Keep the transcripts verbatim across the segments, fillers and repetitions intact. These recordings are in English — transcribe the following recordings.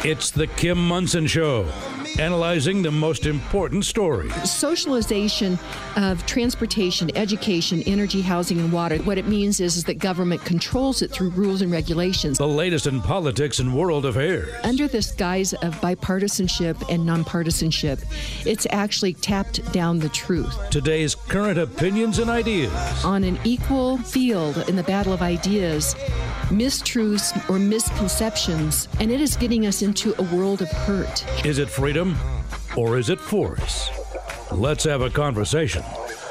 It's the Kim Monson Show, analyzing the most important stories. Socialization of transportation, education, energy, housing, and water. What it means is, is that government controls it through rules and regulations. The latest in politics and world affairs. Under this guise of bipartisanship and nonpartisanship, it's actually tapped down the truth. Today's current opinions and ideas. On an equal field in the battle of ideas, mistruths or misconceptions, and it is getting us into a world of hurt. Is it freedom or is it force? Let's have a conversation.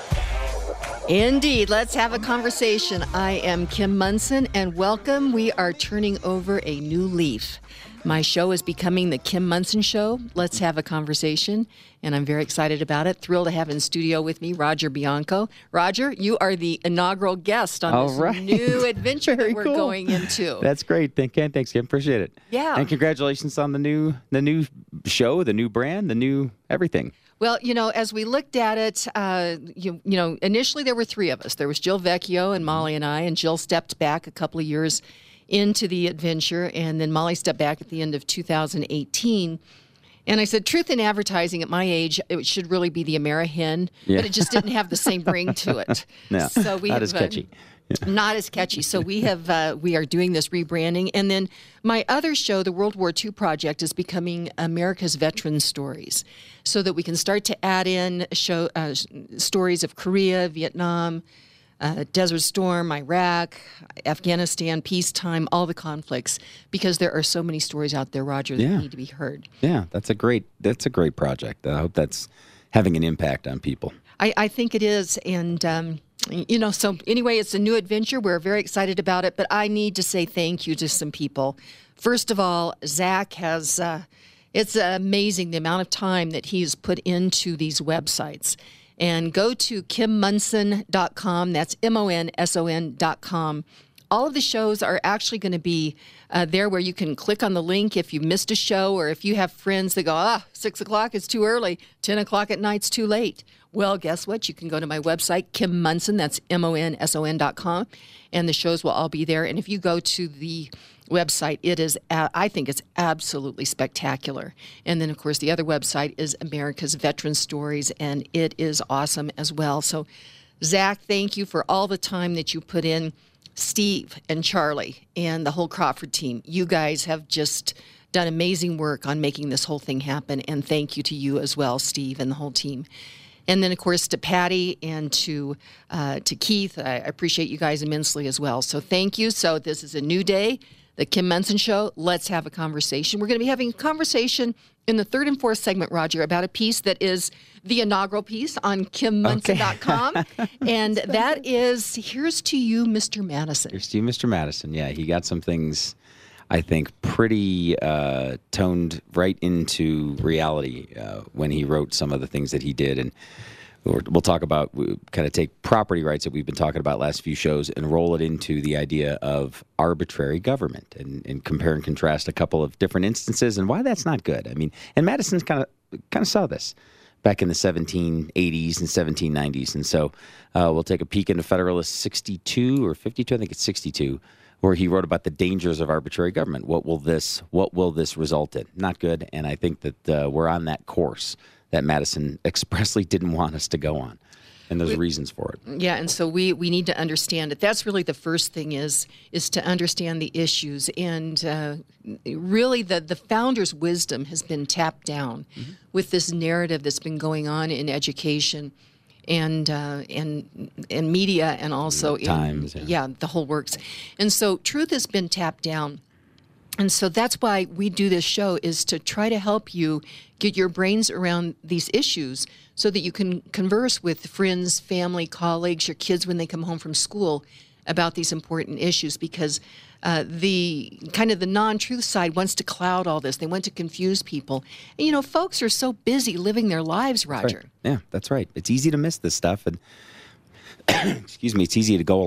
Indeed, let's have a conversation. I am Kim Monson, and welcome. We are turning over a new leaf. My show is becoming the Kim Monson Show. Let's have a conversation, and I'm very excited about it. Thrilled to have in studio with me Roger Bianco. Roger, you are the inaugural guest on All this right. new adventure that we're cool. going into. That's great. Thank you. Thanks, Kim. Appreciate it. Yeah. And congratulations on the new the new show, the new brand, the new everything. Well, you know, as we looked at it, uh, you, you know, initially there were three of us. There was Jill Vecchio and Molly and I, and Jill stepped back a couple of years into the adventure, and then Molly stepped back at the end of two thousand eighteen. And I said, truth in advertising at my age, it should really be the Amerihen, Yeah. but it just didn't have the same ring to it. No, so we not have, as catchy. Uh, not as catchy. So we have uh, we are doing this rebranding, and then my other show, the World War Two Project, is becoming America's Veteran Stories, so that we can start to add in show uh, stories of Korea, Vietnam, Uh, Desert Storm, Iraq, Afghanistan, peacetime, all the conflicts, because there are so many stories out there, Roger, that Yeah. need to be heard. Yeah, that's a great that's a great project. I hope that's having an impact on people. I, I think it is, and um, you know, so anyway, it's a new adventure. We're very excited about it, but I need to say thank you to some people. First of all, Zach has, uh, it's amazing the amount of time that he's put into these websites. And go to kim monson dot com. That's M O N S O N dot com. All of the shows are actually going to be uh, there where you can click on the link if you missed a show, or if you have friends that go, ah, six o'clock is too early, ten o'clock at night's too late. Well, guess what? You can go to my website, Kim Monson, that's M O N S O N dot com, and the shows will all be there. And if you go to the website, it is, uh, I think it's absolutely spectacular. And then, of course, the other website is America's Veteran Stories, and it is awesome as well. So, Zach, thank you for all the time that you put in. Steve and Charlie and the whole Crawford team, you guys have just done amazing work on making this whole thing happen, and thank you to you as well, Steve, and the whole team. And then, of course, to Patty and to uh, to Keith, I appreciate you guys immensely as well. So thank you. So this is a new day, the Kim Monson Show. Let's have a conversation. We're going to be having a conversation in the third and fourth segment, Roger, about a piece that is the inaugural piece on kim monson dot com. Okay. And that is, here's to you, Mister Madison. Here's to you, Mister Madison. Yeah, he got some things, I think, pretty uh, toned right into reality uh, when he wrote some of the things that he did. And we'll, we'll talk about, we kind of take property rights that we've been talking about last few shows and roll it into the idea of arbitrary government, and, and compare and contrast a couple of different instances and why that's not good. I mean, and Madison's kind of kind of saw this back in the seventeen eighties and seventeen nineties. And so uh, we'll take a peek into Federalist sixty-two or fifty-two, I think it's sixty-two, where he wrote about the dangers of arbitrary government. What will this what will this result in? Not good. And I think that uh, we're on that course that Madison expressly didn't want us to go on. And there's we, reasons for it. Yeah, and so we, we need to understand it. That's really the first thing is is to understand the issues. And uh, really the, the founder's wisdom has been tapped down mm-hmm. with this narrative that's been going on in education and uh, and and media, and also in Times, yeah. yeah, the whole works. And so truth has been tapped down. And so that's why we do this show, is to try to help you get your brains around these issues so that you can converse with friends, family, colleagues, your kids when they come home from school about these important issues, because uh, the kind of the non-truth side wants to cloud all this. They want to confuse people. And, you know, folks are so busy living their lives, Roger. Right. Yeah, that's right. It's easy to miss this stuff. And excuse me, it's easy to go along,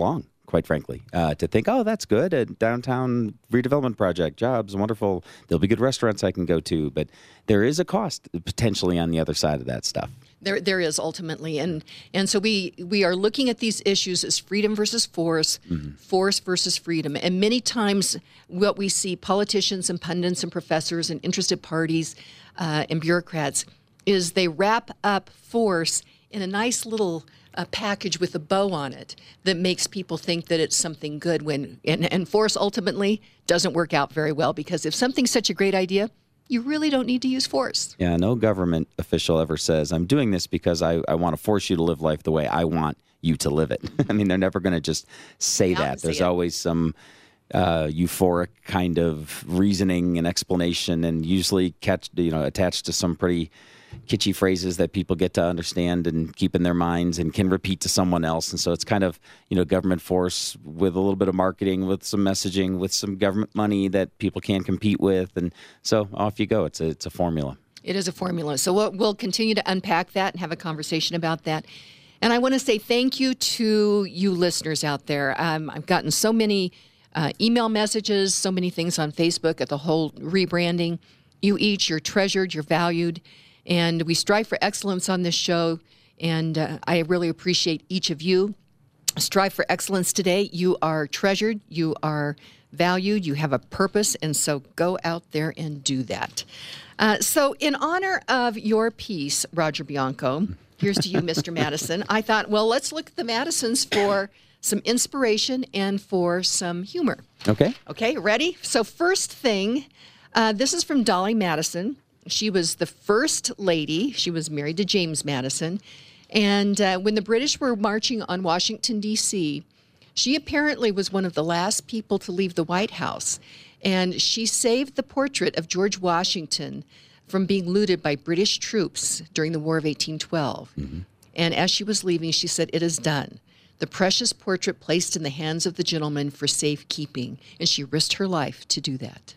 quite frankly, uh, to think, oh, that's good, a downtown redevelopment project, jobs, wonderful, there'll be good restaurants I can go to. But there is a cost potentially on the other side of that stuff. There, there is ultimately, and and so we we are looking at these issues as freedom versus force, mm-hmm. force versus freedom, and many times what we see politicians and pundits and professors and interested parties uh, and bureaucrats is they wrap up force in a nice little uh, package with a bow on it that makes people think that it's something good. When and, and force ultimately doesn't work out very well, because if something's such a great idea, you really don't need to use force. Yeah, no government official ever says, I'm doing this because I, I want to force you to live life the way I want you to live it. I mean, they're never going to just say that. There's always some uh, euphoric kind of reasoning and explanation, and usually catch, you know, attached to some pretty kitschy phrases that people get to understand and keep in their minds and can repeat to someone else. And so it's kind of, you know, government force with a little bit of marketing, with some messaging, with some government money that people can't compete with. And so off you go. It's a, it's a formula. It is a formula. So we'll, we'll continue to unpack that and have a conversation about that. And I want to say thank you to you listeners out there. Um, I've gotten so many uh, email messages, so many things on Facebook at the whole rebranding. You each, you're treasured, you're valued. And we strive for excellence on this show, and uh, I really appreciate each of you. Strive for excellence today. You are treasured, you are valued, you have a purpose, and so go out there and do that. Uh, so in honor of your piece, Roger Bianco, here's to you, Mister Madison, I thought, well, let's look at the Madisons for some inspiration and for some humor. Okay. Okay, ready? So first thing, uh, this is from Dolly Madison. She was the first lady. She was married to James Madison. And uh, when the British were marching on Washington, D C, she apparently was one of the last people to leave the White House. And she saved the portrait of George Washington from being looted by British troops during the War of eighteen twelve. Mm-hmm. And as she was leaving, she said, "It is done. The precious portrait placed in the hands of the gentleman for safekeeping." And she risked her life to do that.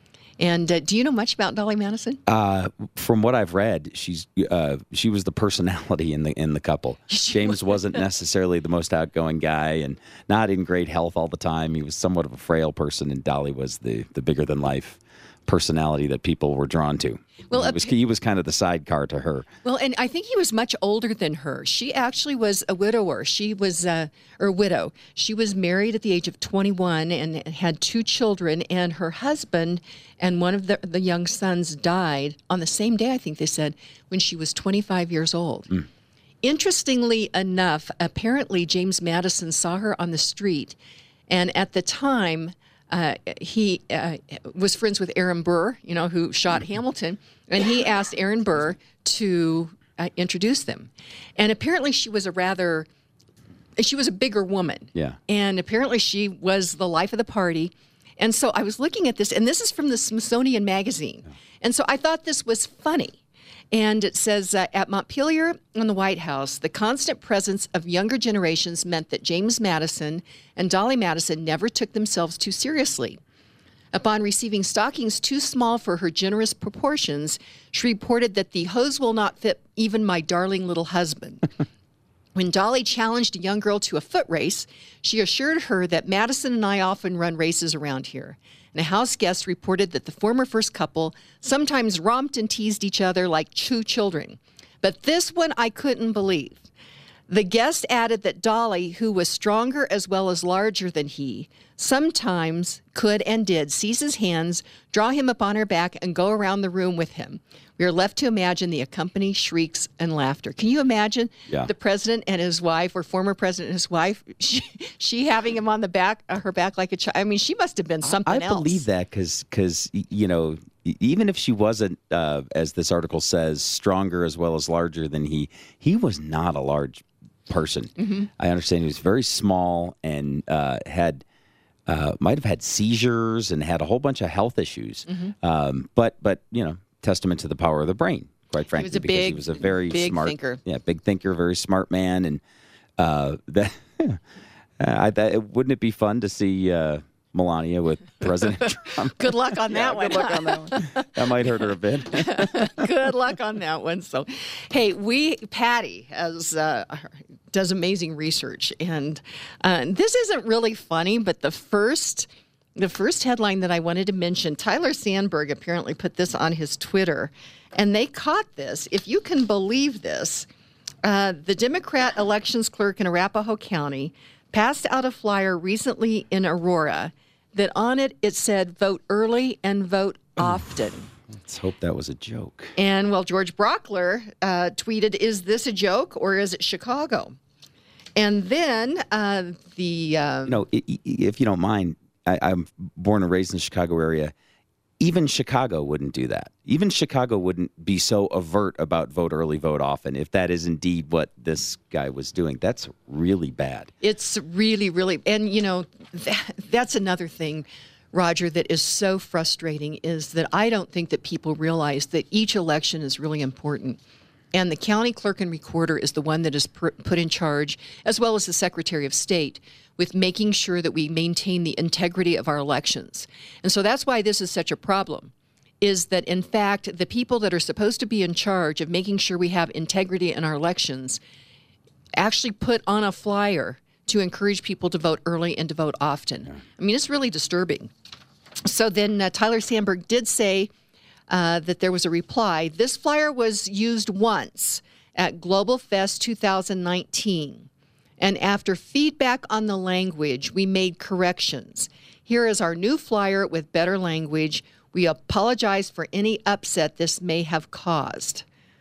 And uh, do you know much about Dolly Madison? Uh, from what I've read, she's uh, she was the personality in the in the couple. James wasn't necessarily the most outgoing guy, and not in great health all the time. He was somewhat of a frail person, and Dolly was the the bigger than life personality that people were drawn to. Well, he was, he was kind of the sidecar to her. Well, and I think he was much older than her. She actually was a widower. She was, uh, or widow. She was married at the age of twenty-one and had two children, and her husband and one of the, the young sons died on the same day, I think they said, when she was twenty-five years old. Mm. Interestingly enough, apparently James Madison saw her on the street, and at the time, Uh, he uh, was friends with Aaron Burr, you know, who shot Hamilton, and he asked Aaron Burr to uh, introduce them. And apparently she was a rather, she was a bigger woman. Yeah. And apparently she was the life of the party. And so I was looking at this, and this is from the Smithsonian Magazine. Yeah. And so I thought this was funny. And it says, uh, at Montpelier and the White House, the constant presence of younger generations meant that James Madison and Dolly Madison never took themselves too seriously. Upon receiving stockings too small for her generous proportions, she reported that the hose will not fit even my darling little husband. When Dolly challenged a young girl to a foot race, she assured her that Madison and I often run races around here. And a house guest reported that the former first couple sometimes romped and teased each other like two children. But this one I couldn't believe. The guest added that Dolly, who was stronger as well as larger than he, sometimes could and did seize his hands, draw him upon her back, and go around the room with him. We are left to imagine the accompanying shrieks and laughter. Can you imagine yeah. the president and his wife, or former president and his wife, she, she having him on the back, uh, her back like a child? I mean, she must have been something I, I else. I believe that because, because you know, even if she wasn't, uh, as this article says, stronger as well as larger than he, he was not a large person. Mm-hmm. I understand he was very small and uh, had uh, might have had seizures and had a whole bunch of health issues. Mm-hmm. Um, but but you know, testament to the power of the brain, quite frankly, he was a because big, he was a very big smart thinker. Yeah, big thinker, very smart man, and uh, that. I, that wouldn't it be fun to see uh, Melania with President Trump. Good luck on that yeah, one. Good luck on that one. That might hurt her a bit. Good luck on that one. So, hey, we Patty has uh, does amazing research, and uh, this isn't really funny, but the first the first headline that I wanted to mention, Tyler Sandberg apparently put this on his Twitter, and they caught this. If you can believe this, uh, the Democrat elections clerk in Arapahoe County passed out a flyer recently in Aurora that on it it said vote early and vote often. Let's hope that was a joke. And well, George Brockler uh, tweeted, "Is this a joke or is it Chicago?" And then uh, the uh, no, if you don't mind, I, I'm born and raised in the Chicago area. Even Chicago wouldn't do that. Even Chicago wouldn't be so overt about vote early, vote often, if that is indeed what this guy was doing. That's really bad. It's really, really, and you know, that, that's another thing, Roger, that is so frustrating is that I don't think that people realize that each election is really important. And the county clerk and recorder is the one that is per, put in charge, as well as the Secretary of State, with making sure that we maintain the integrity of our elections. And so that's why this is such a problem, is that, in fact, the people that are supposed to be in charge of making sure we have integrity in our elections actually put on a flyer to encourage people to vote early and to vote often. Yeah. I mean, it's really disturbing. So then uh, Tyler Sandberg did say uh, that there was a reply. This flyer was used once at Global Fest two thousand nineteen. And after feedback on the language, we made corrections. Here is our new flyer with better language. We apologize for any upset this may have caused.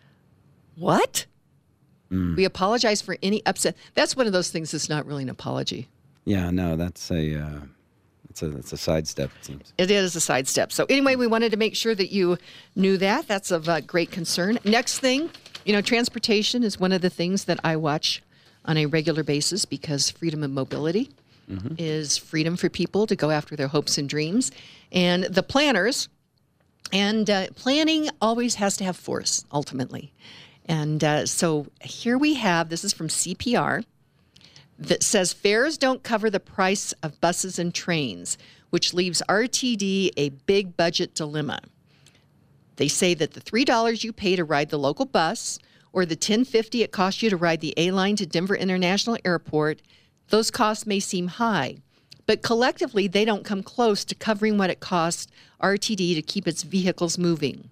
What? Mm. We apologize for any upset. That's one of those things that's not really an apology. Yeah, no, that's a uh, it's a it's a sidestep, it seems. It is a sidestep. So anyway, we wanted to make sure that you knew that. That's of uh, great concern. Next thing, you know, transportation is one of the things that I watch on a regular basis because freedom of mobility mm-hmm. is freedom for people to go after their hopes and dreams. And the planners, and uh, planning always has to have force, ultimately. And uh, so here we have, this is from C P R, that says fares don't cover the price of buses and trains, which leaves R T D a big budget dilemma. They say that the three dollars you pay to ride the local bus or the ten fifty it costs you to ride the A-Line to Denver International Airport, those costs may seem high, but collectively they don't come close to covering what it costs R T D to keep its vehicles moving.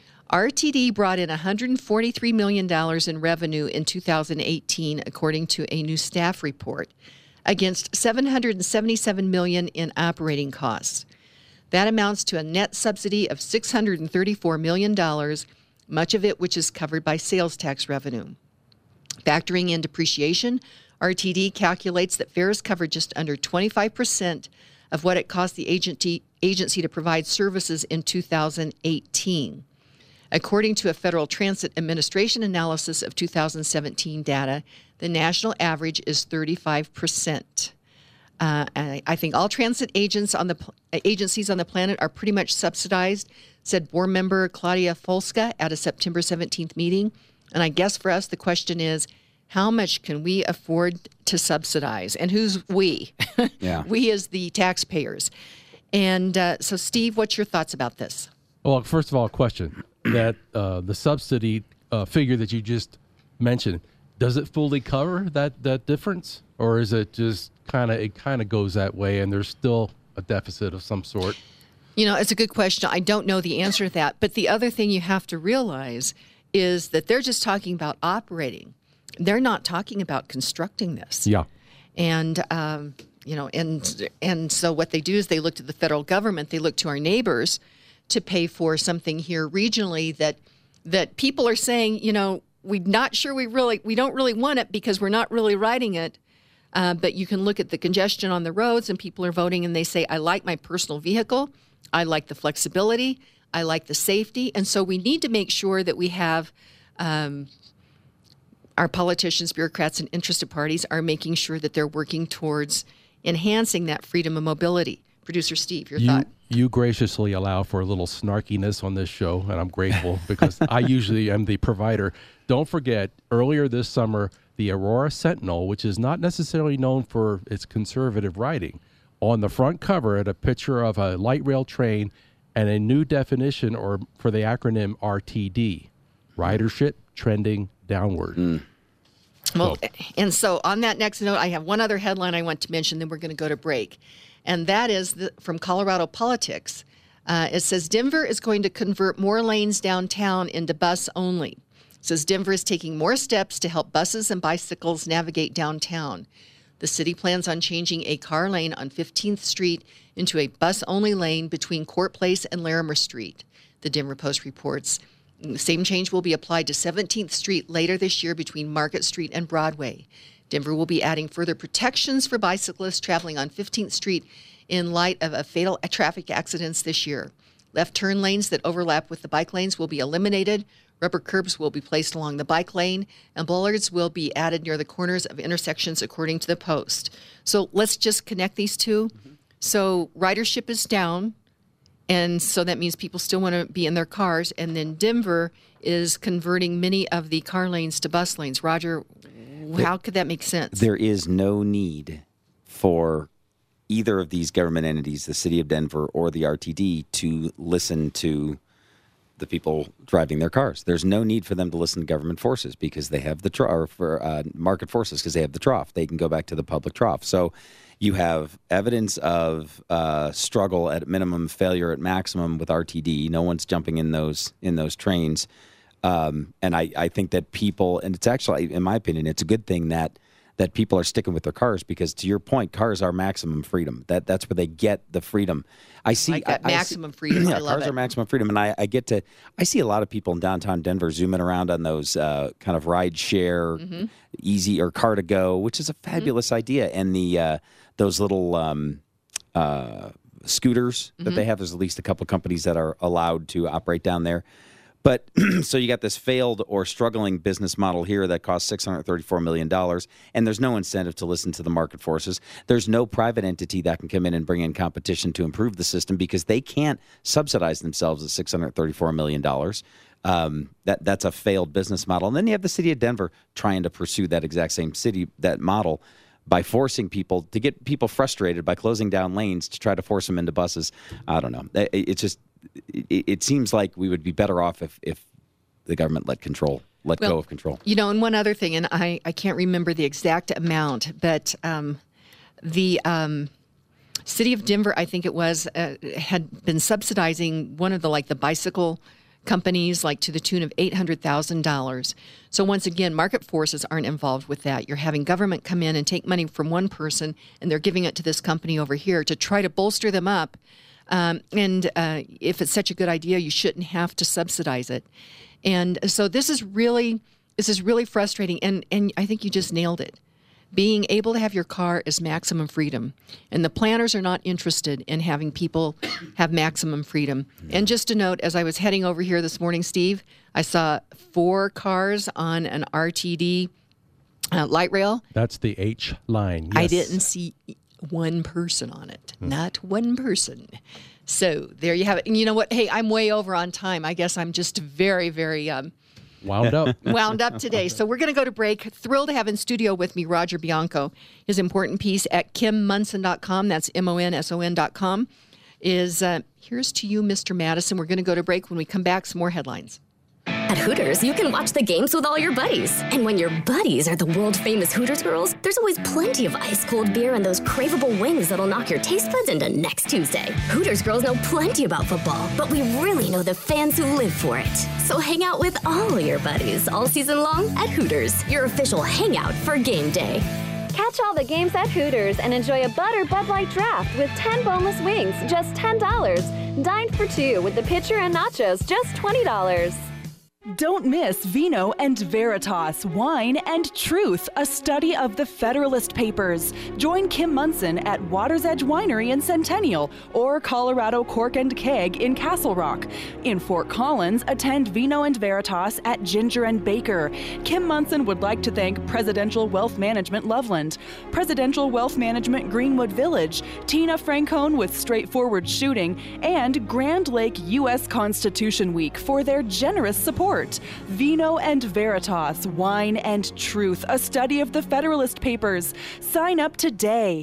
R T D brought in one hundred forty-three million dollars in revenue in two thousand eighteen, according to a new staff report, against seven hundred seventy-seven million dollars in operating costs. That amounts to a net subsidy of six hundred thirty-four million dollars, much of it which is covered by sales tax revenue. Factoring in depreciation, R T D calculates that fares cover just under twenty-five percent of what it cost the agency, agency to provide services in two thousand eighteen. According to a Federal Transit Administration analysis of two thousand seventeen data, the national average is thirty-five percent. Uh, I, I think all transit agents on the agencies on the planet are pretty much subsidized, said board member Claudia Folska at a September seventeenth meeting. And I guess for us, the question is, how much can we afford to subsidize? And who's we? Yeah. We as the taxpayers. And uh, so, Steve, what's your thoughts about this? Well, first of all, a question. That uh, the subsidy uh, figure that you just mentioned, does it fully cover that, that difference? Or is it just kind of, it kind of goes that way and there's still a deficit of some sort? You know, it's a good question. I don't know the answer to that. But the other thing you have to realize is that they're just talking about operating. They're not talking about constructing this. Yeah. And, um, you know, and and so what they do is they look to the federal government, they look to our neighbors to pay for something here regionally that that people are saying, you know, we're not sure we really, we don't really want it because we're not really riding it. Uh, but you can look at the congestion on the roads and people are voting and they say, I like my personal vehicle. I like the flexibility. I like the safety. And so we need to make sure that we have um, our politicians, bureaucrats, and interested parties are making sure that they're working towards enhancing that freedom of mobility. Producer Steve, your you, thought? You graciously allow for a little snarkiness on this show, and I'm grateful because I usually am the provider. Don't forget, earlier this summer, the Aurora Sentinel, which is not necessarily known for its conservative writing, On the front cover, at a picture of a light rail train and a new definition, or for the acronym R T D, ridership trending downward. Mm. Well, and so on that next note, I have one other headline I want to mention, then we're going to go to break. And that is the, from Colorado Politics. Uh, it says Denver is going to convert more lanes downtown into bus only. It says Denver is taking more steps to help buses and bicycles navigate downtown. The city plans on changing a car lane on fifteenth Street into a bus-only lane between Court Place and Larimer Street, the Denver Post reports. The same change will be applied to seventeenth Street later this year between Market Street and Broadway. Denver will be adding further protections for bicyclists traveling on fifteenth Street in light of a fatal traffic accidents this year. Left turn lanes that overlap with the bike lanes will be eliminated. Rubber curbs will be placed along the bike lane, and bollards will be added near the corners of intersections, according to the Post. So let's just connect these two. Mm-hmm. So ridership is down, and so that means people still want to be in their cars. And then Denver is converting many of the car lanes to bus lanes. Roger, how could that make sense? There is no need for either of these government entities, the City of Denver or the R T D, to listen to the people driving their cars. There's no need for them to listen to government forces because they have the trough, or for uh, market forces because they have the trough. They can go back to the public trough. So you have evidence of uh, struggle at minimum, failure at maximum with R T D. No one's jumping in those in those trains. Um, and I, I think that people, and it's actually, in my opinion, it's a good thing that that people are sticking with their cars because, to your point, cars are maximum freedom. That that's where they get the freedom. I see like that I, maximum I see, freedom. Yeah, I love cars it. are maximum freedom, and I, I get to. I see a lot of people in downtown Denver zooming around on those uh, kind of ride share, mm-hmm. easy or car to go, which is a fabulous mm-hmm. idea. And the uh, those little um, uh, scooters mm-hmm. that they have. There's at least a couple companies that are allowed to operate down there. But so you got this failed or struggling business model here that costs six hundred thirty-four million dollars, and there's no incentive to listen to the market forces. There's no private entity that can come in and bring in competition to improve the system because they can't subsidize themselves at six hundred thirty-four million dollars. Um, that that's a failed business model. And then you have the city of Denver trying to pursue that exact same city, that model, by forcing people to get people frustrated by closing down lanes to try to force them into buses. I don't know. It, it's just, it, it seems like we would be better off if, if the government let control, let well, go of control. You know, and one other thing, and I, I can't remember the exact amount, but um, the um, city of Denver, I think it was, uh, had been subsidizing one of the, like the bicycle companies, like to the tune of eight hundred thousand dollars. So once again, market forces aren't involved with that. You're having government come in and take money from one person, and they're giving it to this company over here to try to bolster them up. Um, and uh, if it's such a good idea, you shouldn't have to subsidize it. And so this is really, this is really frustrating. And and I think you just nailed it. Being able to have your car is maximum freedom. And the planners are not interested in having people have maximum freedom. And just a note, as I was heading over here this morning, Steve, I saw four cars on an R T D uh, light rail. That's the H line. Yes. I didn't see one person on it. Hmm. Not one person. So there you have it. And you know what? Hey, I'm way over on time. I guess I'm just very, very... Um, Wound up. Wound up today. So we're going to go to break. Thrilled to have in studio with me Roger Bianco. His important piece at kim monson dot com, that's M O N S O N dot com, is uh, Here's to You, Mister Madison. We're going to go to break. When we come back, some more headlines. At Hooters, you can watch the games with all your buddies. And when your buddies are the world-famous Hooters girls, there's always plenty of ice-cold beer and those craveable wings that'll knock your taste buds into next Tuesday. Hooters girls know plenty about football, but we really know the fans who live for it. So hang out with all your buddies all season long at Hooters, your official hangout for game day. Catch all the games at Hooters and enjoy a Butter Bud Light draft with ten boneless wings, just ten dollars. Dine for two with the pitcher and nachos, just twenty dollars. Don't miss Vino and Veritas, Wine and Truth, a study of the Federalist Papers. Join Kim Monson at Water's Edge Winery in Centennial or Colorado Cork and Keg in Castle Rock. In Fort Collins, attend Vino and Veritas at Ginger and Baker. Kim Monson would like to thank Presidential Wealth Management Loveland, Presidential Wealth Management Greenwood Village, Tina Francone with Straightforward Shooting, and Grand Lake U S Constitution Week for their generous support. Vino and Veritas, Wine and Truth, a study of the Federalist Papers. Sign up today.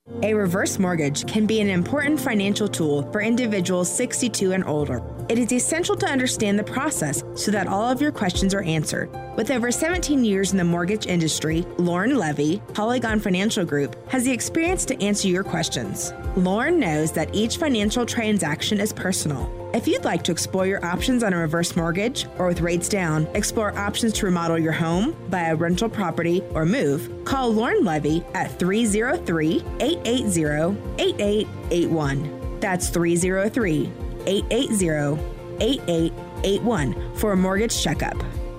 A reverse mortgage can be an important financial tool for individuals sixty-two and older. It is essential to understand the process so that all of your questions are answered. With over seventeen years in the mortgage industry, Lauren Levy, Polygon Financial Group, has the experience to answer your questions. Lauren knows that each financial transaction is personal. If you'd like to explore your options on a reverse mortgage or with rates down, explore options to remodel your home, buy a rental property, or move, call Lauren Levy at three oh three, eight eight zero, eight eight eight one. That's three oh three, eight eight zero, eight eight eight one for a mortgage checkup.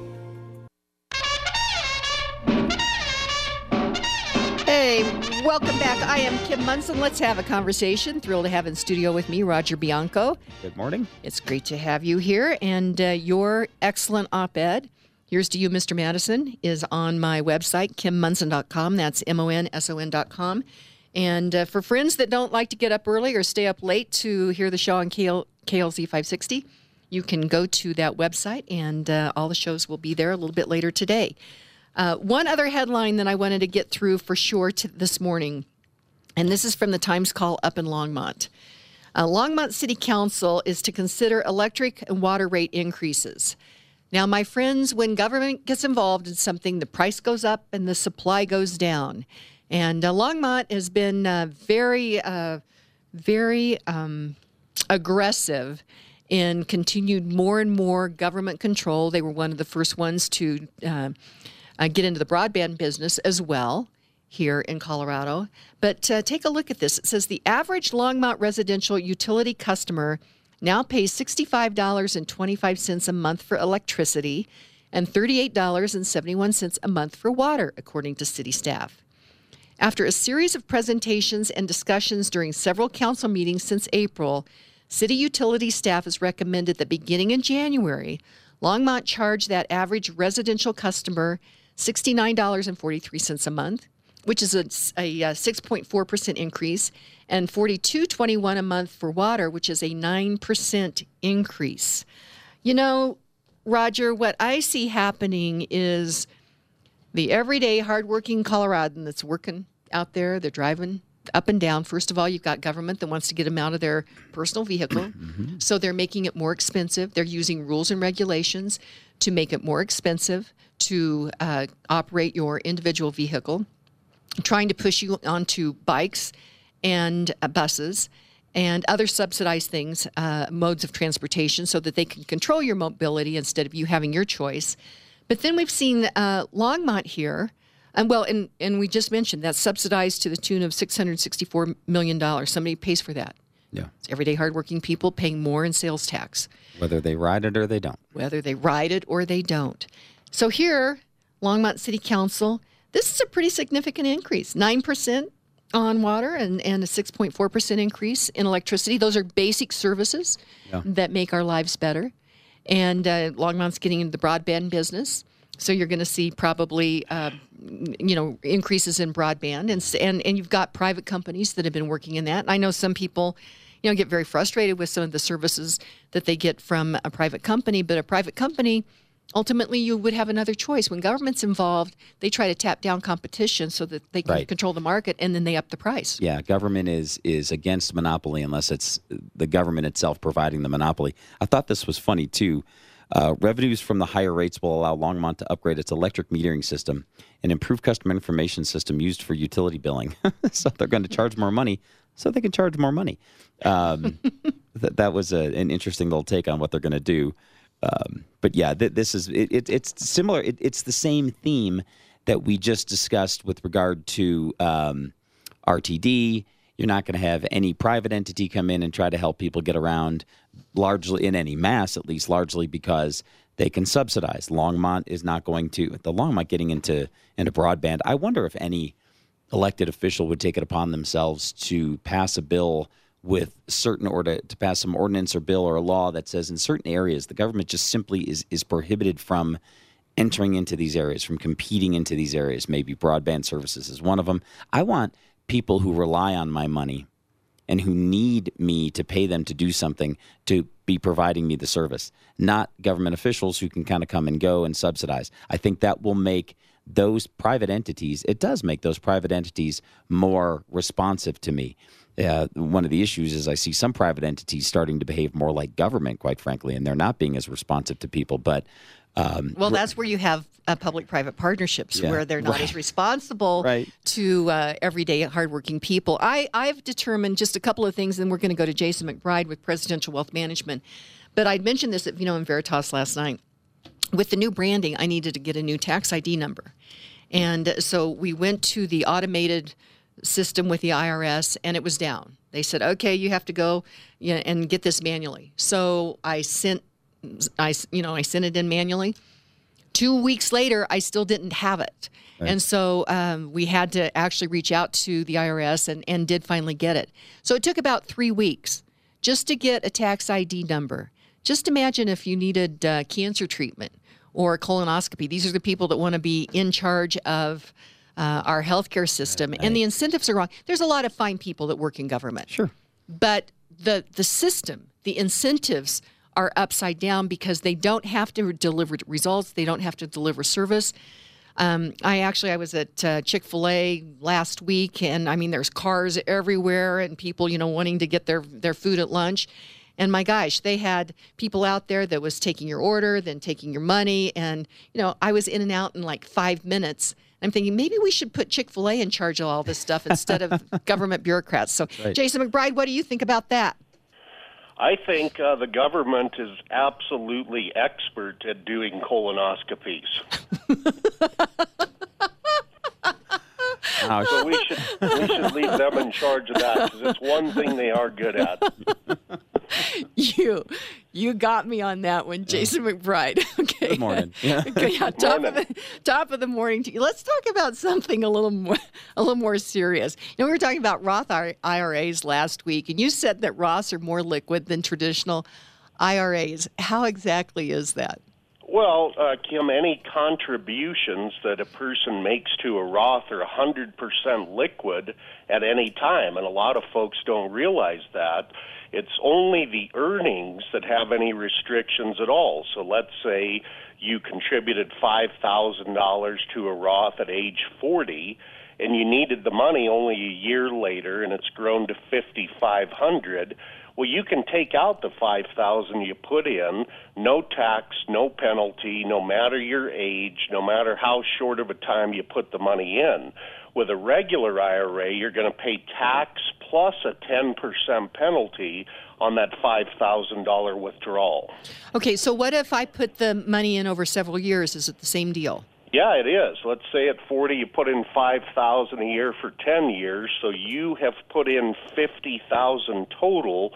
Hey, welcome back. I am Kim Munson. Let's have a conversation. Thrilled to have in studio with me Roger Bianco. Good morning. It's great to have you here. And uh, your excellent op-ed, Here's to You, Mister Madison, is on my website, kim munson dot com. That's M O N S O N dot com. And uh, for friends that don't like to get up early or stay up late to hear the show on K L Z five sixty, you can go to that website, and uh, all the shows will be there a little bit later today. Uh, one other headline that I wanted to get through for sure to this morning, and this is from the Times Call up in Longmont. Uh, Longmont City Council is to consider electric and water rate increases. Now, my friends, when government gets involved in something, the price goes up and the supply goes down. And uh, Longmont has been uh, very, uh, very um, aggressive in continued more and more government control. They were one of the first ones to uh, uh, get into the broadband business as well here in Colorado. But uh, take a look at this. It says the average Longmont residential utility customer now pays sixty-five dollars and twenty-five cents a month for electricity and thirty-eight dollars and seventy-one cents a month for water, according to city staff. After a series of presentations and discussions during several council meetings since April, city utility staff has recommended that beginning in January, Longmont charge that average residential customer sixty-nine dollars and forty-three cents a month, which is a, a six point four percent increase, and forty-two dollars and twenty-one cents a month for water, which is a nine percent increase. You know, Roger, what I see happening is the everyday hardworking Coloradan that's working out there, they're driving up and down. First of all, you've got government that wants to get them out of their personal vehicle, mm-hmm. so they're making it more expensive. They're using rules and regulations to make it more expensive to uh, operate your individual vehicle, trying to push you onto bikes and uh, buses and other subsidized things, uh, modes of transportation, so that they can control your mobility instead of you having your choice. But then we've seen uh, Longmont here, and well, and, and we just mentioned that's subsidized to the tune of six hundred sixty-four million dollars. Somebody pays for that. Yeah. It's everyday hardworking people paying more in sales tax. Whether they ride it or they don't. Whether they ride it or they don't. So here, Longmont City Council, this is a pretty significant increase, nine percent on water and, and a six point four percent increase in electricity. Those are basic services yeah. that make our lives better. And uh, Longmont's getting into the broadband business, so you're going to see probably, uh, you know, increases in broadband. And, and and you've got private companies that have been working in that. And I know some people, you know, get very frustrated with some of the services that they get from a private company. But a private company, ultimately, you would have another choice. When government's involved, they try to tap down competition so that they can right. control the market, and then they up the price. Yeah, government is is against monopoly unless it's the government itself providing the monopoly. I thought this was funny, too. Uh, revenues from the higher rates will allow Longmont to upgrade its electric metering system and improve customer information system used for utility billing. So they're going to charge more money so they can charge more money. Um, th- that was a, an interesting little take on what they're going to do. Um, but yeah, th- this is it, it, it's similar. It, it's the same theme that we just discussed with regard to um, R T D. You're not going to have any private entity come in and try to help people get around, largely in any mass, at least largely because they can subsidize. Longmont is not going to. The Longmont getting into into broadband. I wonder if any elected official would take it upon themselves to pass a bill with certain, or to, to pass some ordinance or bill or a law that says in certain areas the government just simply is is prohibited from entering into these areas, from competing into these areas. Maybe broadband services is one of them. I want people who rely on my money and who need me to pay them to do something to be providing me the service, not government officials who can kind of come and go and subsidize. I think that will make those private entities, it does make those private entities more responsive to me. Uh, one of the issues is I see some private entities starting to behave more like government, quite frankly, and they're not being as responsive to people. But um, well, that's where you have uh, public-private partnerships Yeah, where they're not right. as responsible Right. to uh, everyday hardworking people. I, I've determined just a couple of things, and we're going to go to Jason McBride with Presidential Wealth Management. But I'd mentioned this at Vino and Veritas last night. With the new branding, I needed to get a new tax I D number. And so we went to the automated system with the I R S, and it was down. They said, okay, you have to go you know, and get this manually. So I sent, I, you know, I sent it in manually. Two weeks later, I still didn't have it. Right. And so um, we had to actually reach out to the I R S and, and did finally get it. So it took about three weeks just to get a tax I D number. Just imagine if you needed uh, cancer treatment or colonoscopy. These are the people that want to be in charge of uh, our healthcare system. Right. And the incentives are wrong. There's a lot of fine people that work in government. Sure. But the the system, the incentives are upside down because they don't have to deliver results. They don't have to deliver service. Um, I actually, I was at uh, Chick-fil-A last week, and I mean, there's cars everywhere and people, you know, wanting to get their, their food at lunch. And my gosh, they had people out there that was taking your order, then taking your money. And, you know, I was in and out in like five minutes. I'm thinking maybe we should put Chick-fil-A in charge of all this stuff instead of government bureaucrats. So, Right. Jason McBride, what do you think about that? I think uh, the government is absolutely expert at doing colonoscopies. So we should we should leave them in charge of that because it's one thing they are good at. You, you got me on that one, Jason McBride. Okay. Good morning. Yeah. Okay, yeah, top Morning. of the top of the morning to you. Let's talk about something a little more a little more serious. You know, we were talking about Roth I R As last week, and you said that Roths are more liquid than traditional I R As. How exactly is that? Well, uh, Kim, any contributions that a person makes to a Roth are one hundred percent liquid at any time, and a lot of folks don't realize that. It's only the earnings that have any restrictions at all. So let's say you contributed five thousand dollars to a Roth at age forty, and you needed the money only a year later, and it's grown to fifty-five hundred dollars. Well, you can take out the five thousand dollars you put in, no tax, no penalty, no matter your age, no matter how short of a time you put the money in. With a regular I R A, you're going to pay tax plus a ten percent penalty on that five thousand dollars withdrawal. Okay, so what if I put the money in over several years? Is it the same deal? Yeah, it is. Let's say at forty you put in five thousand dollars a year for ten years, so you have put in fifty thousand dollars total,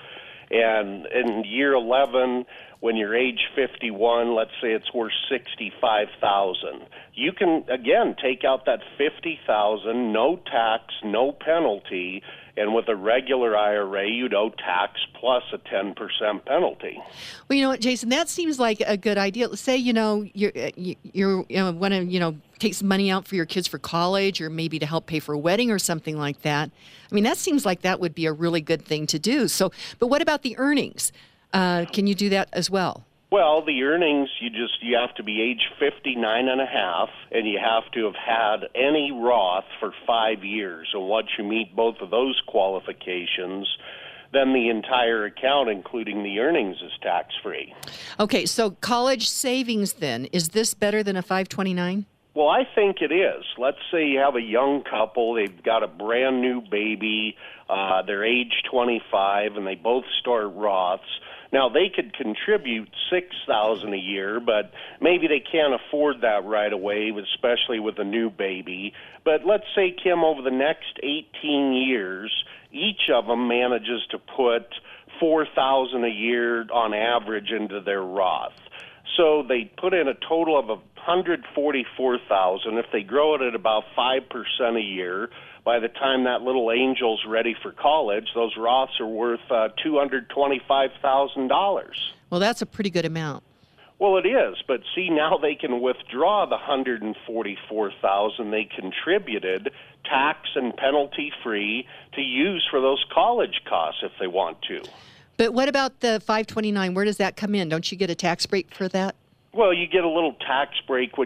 and in year eleven, when you're age fifty-one, let's say it's worth sixty-five thousand dollars. You can, again, take out that fifty thousand dollars, no tax, no penalty, and with a regular I R A, you'd owe tax plus a ten percent penalty. Well, you know what, Jason, that seems like a good idea. Let's say, you know, you're, you you're, you know, want to, you know, take some money out for your kids for college or maybe to help pay for a wedding or something like that. I mean, that seems like that would be a really good thing to do. So, but what about the earnings? Uh, can you do that as well? Well, the earnings, you just you have to be age fifty-nine and a half, and you have to have had any Roth for five years. And once you meet both of those qualifications, then the entire account, including the earnings, is tax-free. Okay, so college savings then, is this better than a five twenty-nine? Well, I think it is. Let's say you have a young couple, they've got a brand new baby, uh, they're age twenty-five, and they both start Roths. Now, they could contribute six thousand dollars a year, but maybe they can't afford that right away, especially with a new baby. But let's say, Kim, over the next eighteen years, each of them manages to put four thousand dollars a year on average into their Roth. So they put in a total of one hundred forty-four thousand dollars. If they grow it at about five percent a year, by the time that little angel's ready for college, those Roths are worth uh, two hundred twenty-five thousand dollars. Well, that's a pretty good amount. Well, it is, but see, now they can withdraw the one hundred forty-four thousand dollars they contributed, tax and penalty free, to use for those college costs if they want to. But what about the five twenty-nine? Where does that come in? Don't you get a tax break for that? Well, you get a little tax break when you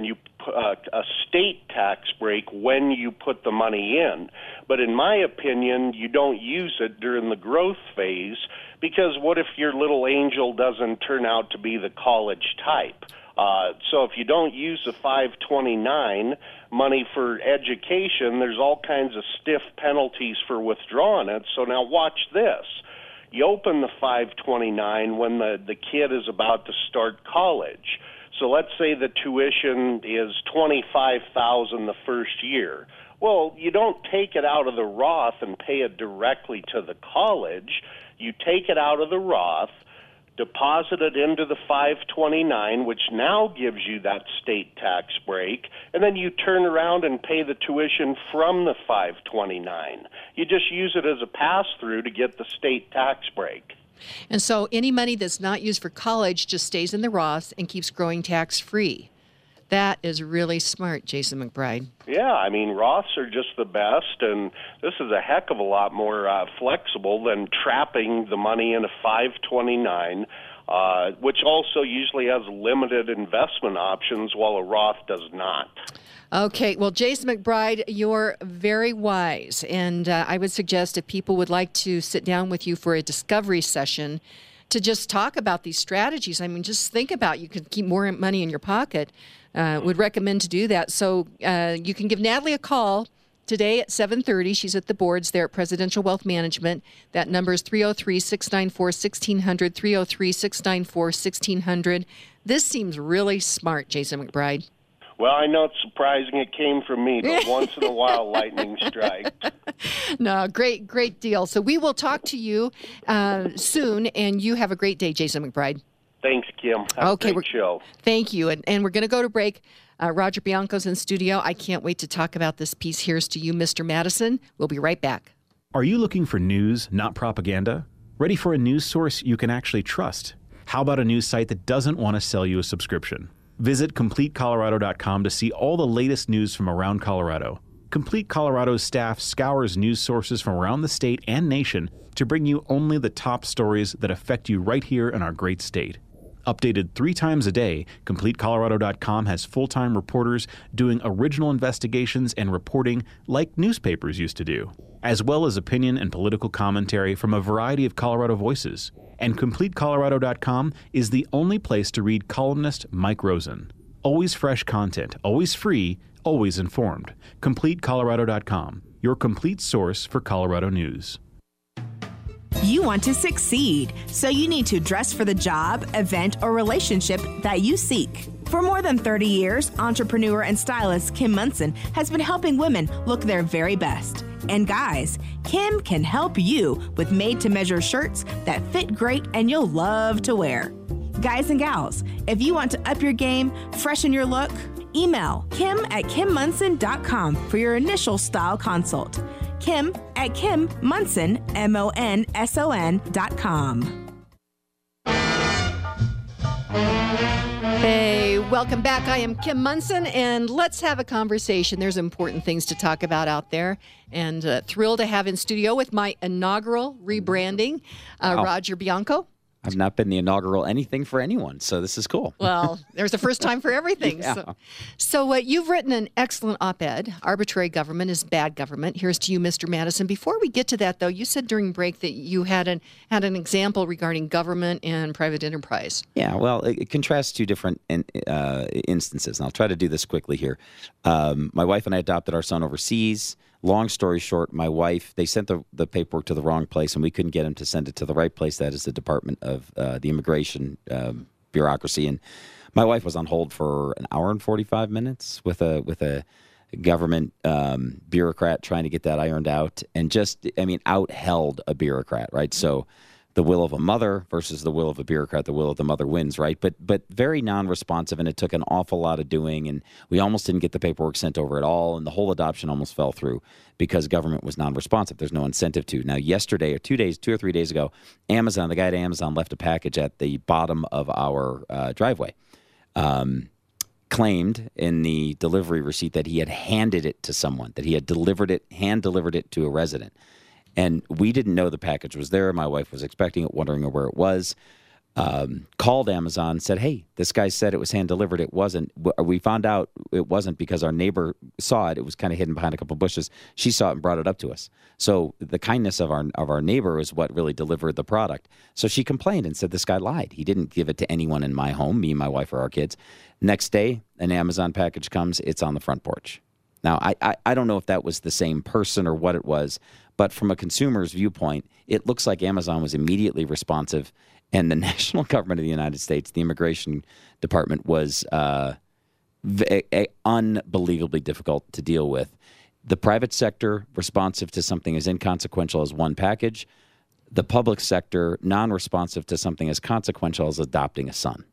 uh, a state tax break when you put the money in. But in my opinion, you don't use it during the growth phase, because what if your little angel doesn't turn out to be the college type? Uh, so if you don't use the five twenty-nine money for education, there's all kinds of stiff penalties for withdrawing it. So now watch this. You open the five twenty-nine when the, the kid is about to start college. So let's say the tuition is twenty-five thousand dollars the first year. Well, you don't take it out of the Roth and pay it directly to the college. You take it out of the Roth, deposit it into the five twenty-nine, which now gives you that state tax break, and then you turn around and pay the tuition from the five twenty-nine. You just use it as a pass-through to get the state tax break. And so any money that's not used for college just stays in the Roth and keeps growing tax-free. That is really smart, Jason McBride. Yeah, I mean, Roths are just the best, and this is a heck of a lot more uh, flexible than trapping the money in a five twenty-nine, uh, which also usually has limited investment options, while a Roth does not. Okay, well, Jason McBride, you're very wise, and uh, I would suggest if people would like to sit down with you for a discovery session to just talk about these strategies. I mean, just think about you could keep more money in your pocket. Uh, would recommend to do that. So uh, you can give Natalie a call today at seven thirty. She's at the boards there at Presidential Wealth Management. That number is three oh three, six nine four, one six zero zero, three oh three, six nine four, one six zero zero. This seems really smart, Jason McBride. Well, I know it's surprising it came from me, but once in a while, lightning strikes. No, great, great deal. So we will talk to you uh, soon, and you have a great day, Jason McBride. Thanks, Kim. Have okay, a great show. Thank you. And, and we're going to go to break. Uh, Roger Bianco's in studio. I can't wait to talk about this piece. Here's to you, Mister Madison. We'll be right back. Are you looking for news, not propaganda? Ready for a news source you can actually trust? How about a news site that doesn't want to sell you a subscription? Visit complete colorado dot com to see all the latest news from around Colorado. Complete Colorado's staff scours news sources from around the state and nation to bring you only the top stories that affect you right here in our great state. Updated three times a day, complete colorado dot com has full-time reporters doing original investigations and reporting like newspapers used to do, as well as opinion and political commentary from a variety of Colorado voices. And complete colorado dot com is the only place to read columnist Mike Rosen. Always fresh content, always free, always informed. complete colorado dot com, your complete source for Colorado news. You want to succeed, so you need to dress for the job, event, or relationship that you seek. For more than thirty years, entrepreneur and stylist Kim Munson has been helping women look their very best. And guys, Kim can help you with made-to-measure shirts that fit great and you'll love to wear. Guys and gals, if you want to up your game, freshen your look, email kim at kim munson dot com for your initial style consult. Kim at Kim Munson, M O N S O N dot com. Hey, welcome back. I am Kim Munson, and let's have a conversation. There's important things to talk about out there, and uh, thrilled to have in studio with my inaugural rebranding, uh, Wow. Roger Bianco. I've not been the inaugural anything for anyone, so this is cool. Well, there's a first time for everything. Yeah. So, so uh, you've written an excellent op-ed, Arbitrary Government is Bad Government. Here's to you, Mister Madison. Before we get to that, though, you said during break that you had an, had an example regarding government and private enterprise. Yeah, well, it, it contrasts two different in, uh, instances, and I'll try to do this quickly here. Um, my wife and I adopted our son overseas. Long story short, my wife, they sent the, the paperwork to the wrong place, and we couldn't get them to send it to the right place. That is the Department of uh, the Immigration um, Bureaucracy. And my wife was on hold for an hour and forty-five minutes with a with a government um, bureaucrat trying to get that ironed out, and just, I mean, out-held a bureaucrat, right? So the will of a mother versus the will of a bureaucrat, the will of the mother wins, right? But but very non-responsive, and it took an awful lot of doing, and we almost didn't get the paperwork sent over at all, and the whole adoption almost fell through because government was non-responsive. There's no incentive to. Now, yesterday or two days, two or three days ago, Amazon, the guy at Amazon left a package at the bottom of our uh, driveway. Um, claimed in the delivery receipt that he had handed it to someone, that he had delivered it, hand-delivered it to a resident. And we didn't know the package was there. My wife was expecting it, wondering where it was. um, called Amazon and said, hey, this guy said it was hand-delivered. It wasn't. We found out it wasn't because our neighbor saw it. It was kind of hidden behind a couple bushes. She saw it and brought it up to us. So the kindness of our of our neighbor is what really delivered the product. So she complained and said, this guy lied. He didn't give it to anyone in my home, me, my wife, or our kids. Next day, an Amazon package comes. It's on the front porch. Now, I, I, I don't know if that was the same person or what it was, but from a consumer's viewpoint, it looks like Amazon was immediately responsive, and the national government of the United States, the Immigration Department, was uh, v- a- unbelievably difficult to deal with. The private sector, responsive to something as inconsequential as one package. The public sector, non-responsive to something as consequential as adopting a son.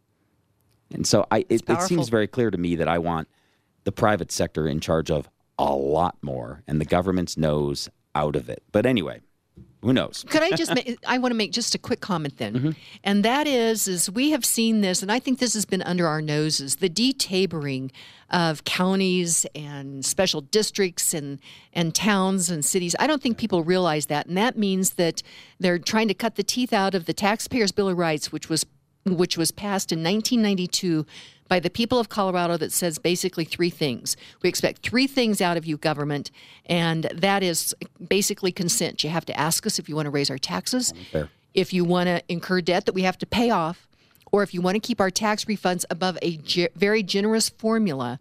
And so I, it, it seems very clear to me that I want the private sector in charge of a lot more, and the government's nose out of it. But anyway, who knows? Could I just make, I want to make just a quick comment then. Mm-hmm. And that is, is we have seen this, and I think this has been under our noses, the detabering of counties and special districts and, and towns and cities. I don't think people realize that. And that means that they're trying to cut the teeth out of the Taxpayers' Bill of Rights, which was which was passed in nineteen ninety-two by the people of Colorado, that says basically three things. We expect three things out of you, government, and that is basically consent. You have to ask us if you want to raise our taxes, Fair. if you want to incur debt that we have to pay off, or if you want to keep our tax refunds above a ge- very generous formula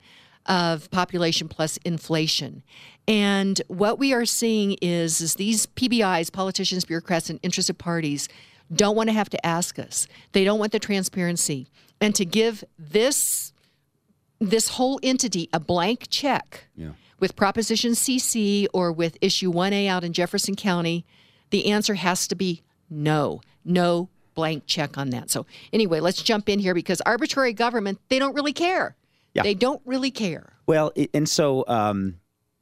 of population plus inflation. And what we are seeing is, is these P B Is, politicians, bureaucrats, and interested parties, don't want to have to ask us. They don't want the transparency. And to give this this whole entity a blank check Yeah. with Proposition C C or with Issue one A out in Jefferson County, the answer has to be no. No blank check on that. So anyway, let's jump in here, because arbitrary government, they don't really care. Yeah. They don't really care. Well, it, and so um,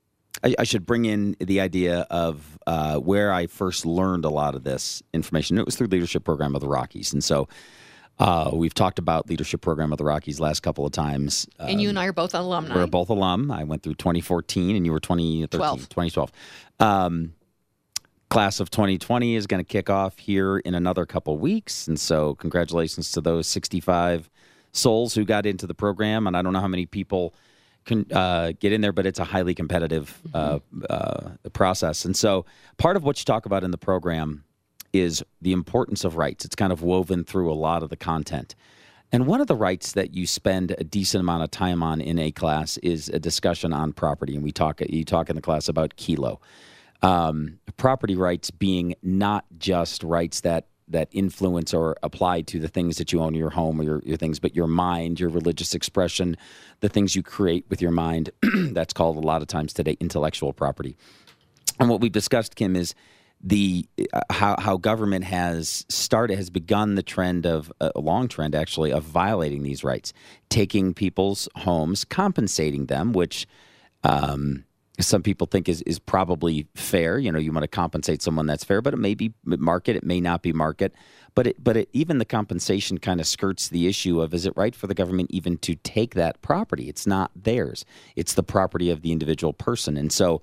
I, I should bring in the idea of uh, where I first learned a lot of this information. It was through Leadership Program of the Rockies. And so uh, we've talked about Leadership Program of the Rockies last couple of times. Um, And you and I are both alumni. We're both alum. I went through twenty fourteen and you were twenty thirteen, twelve. twenty twelve. Um, class of twenty twenty is going to kick off here in another couple weeks. And so congratulations to those sixty-five souls who got into the program. And I don't know how many people can uh, get in there, but it's a highly competitive uh, uh, process. And so part of what you talk about in the program is the importance of rights. It's kind of woven through a lot of the content. And one of the rights that you spend a decent amount of time on in a class is a discussion on property. And we talk, you talk in the class about Kelo. Um, property rights being not just rights that that influence or apply to the things that you own in your home or your, your things, but your mind, your religious expression, the things you create with your mind. That's called a lot of times today intellectual property. And what we've discussed, Kim, is the uh, how how government has started has begun the trend of uh, a long trend actually of violating these rights, taking people's homes, compensating them, which um, some people think is is probably fair. You know, you want to compensate someone, that's fair, but it may be market, it may not be market. But it but it, even the compensation kind of skirts the issue of, is it right for the government even to take that property? It's not theirs; it's the property of the individual person, and so.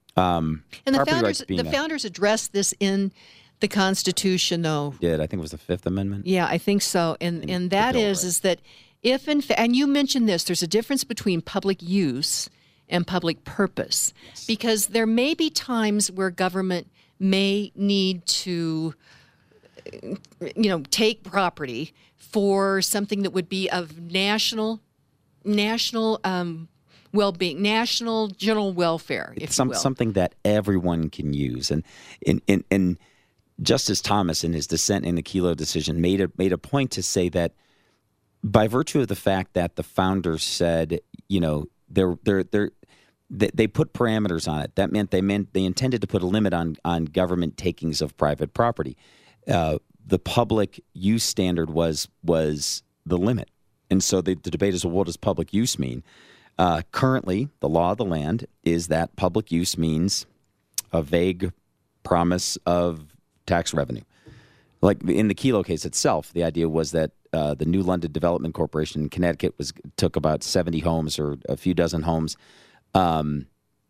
Um, and the founders, the founders addressed this in the Constitution, though. Did I think it was the Fifth Amendment? Yeah, I think so. And in and that is right. is that if in fa- and you mentioned this, there's a difference between public use and public purpose, yes. because there may be times where government may need to, you know, take property for something that would be of national, national. Um, well-being, national general welfare, if it's some, you will. Something that everyone can use. And in, in, in Justice Thomas, in his dissent in the Kelo decision, made a, made a point to say that by virtue of the fact that the founders said, you know, they're, they're, they're, they, they put parameters on it, that meant they meant they intended to put a limit on, on government takings of private property. Uh, the public use standard was was the limit. And so the, the debate is, well, what does public use mean? Uh, currently, the law of the land is that public use means a vague promise of tax revenue. Like in the Kelo case itself, the idea was that uh, the New London Development Corporation in Connecticut was took about seventy homes or a few dozen homes, um,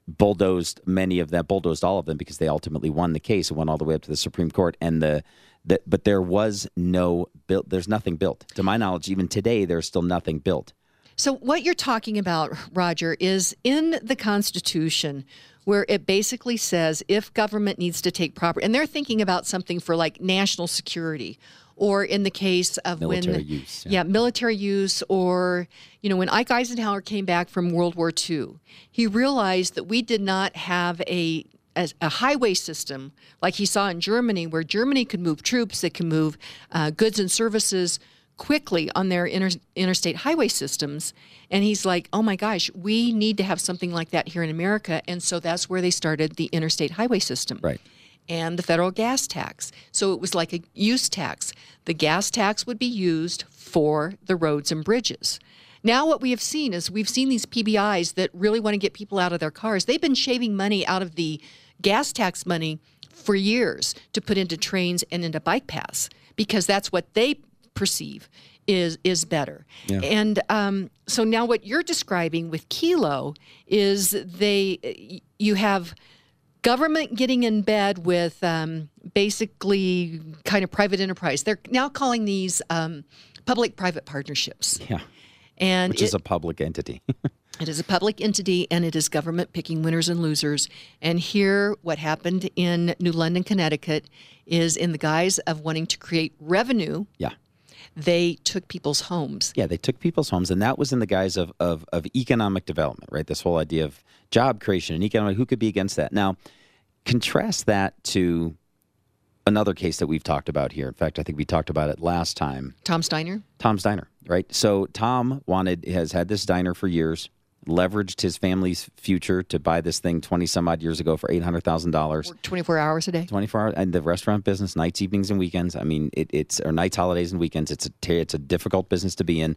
bulldozed many of them, bulldozed all of them because they ultimately won the case. It went all the way up to the Supreme Court. And the, the but there was no built. There's nothing built. To my knowledge, even today, there's still nothing built. So what you're talking about, Roger, is in the Constitution where it basically says if government needs to take property, and they're thinking about something for like national security, or in the case of military when, use, yeah. yeah, military use, or, you know, when Ike Eisenhower came back from World War Two, he realized that we did not have a as a highway system like he saw in Germany, where Germany could move troops, they can move uh, goods and services quickly on their inter- interstate highway systems. And he's like, oh my gosh, we need to have something like that here in America. And so that's where they started the interstate highway system. Right. And the federal gas tax. So it was like a use tax. The gas tax would be used for the roads and bridges. Now what we have seen is we've seen these P B Is that really want to get people out of their cars. They've been shaving money out of the gas tax money for years to put into trains and into bike paths because that's what they perceive is is better. Yeah. And um, so now what you're describing with Kelo is they you have government getting in bed with um, basically kind of private enterprise. They're now calling these um, public-private partnerships. Yeah. And Which it, is a public entity. It is a public entity, and it is government picking winners and losers. And here, what happened in New London, Connecticut, is in the guise of wanting to create revenue. Yeah. They took people's homes. Yeah, they took people's homes, and that was in the guise of, of, of economic development, right? This whole idea of job creation and economic, who could be against that? Now, contrast that to another case that we've talked about here. In fact, I think we talked about it last time. Tom's Diner? Tom's Diner, right? So Tom wanted, has had this diner for years, leveraged his family's future to buy this thing twenty some odd years ago for eight hundred thousand dollars. twenty-four hours a day. twenty-four hours, and the restaurant business, nights, evenings, and weekends. I mean, it, it's, or nights, holidays, and weekends. It's a, it's a difficult business to be in.